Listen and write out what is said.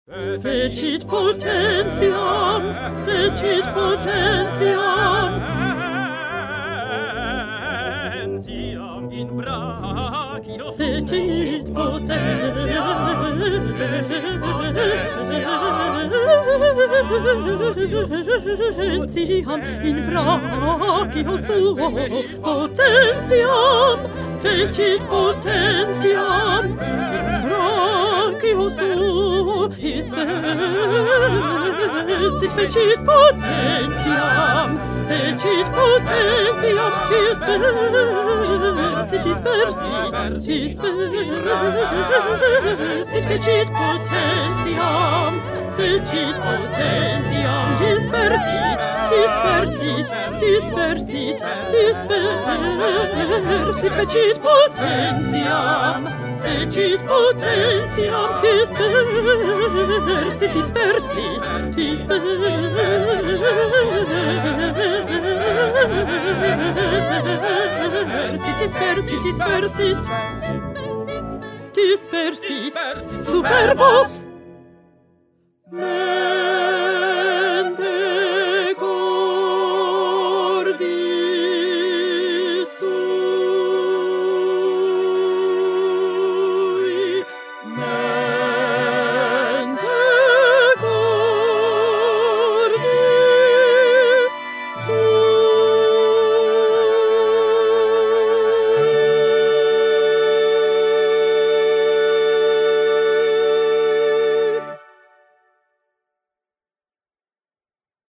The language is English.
Fecit potentiam, fecit potentiam, in brachio fecit potentiam, in brachio suo potentiam, fecit potentiam, in brachio suo dispersit, fecit potentiam, fecit potentiam, dispersit, fecit potentiam, fecit potentiam, dispersit, fecit potentiam, fecit potentiam, dispersit, dispersit, superbos.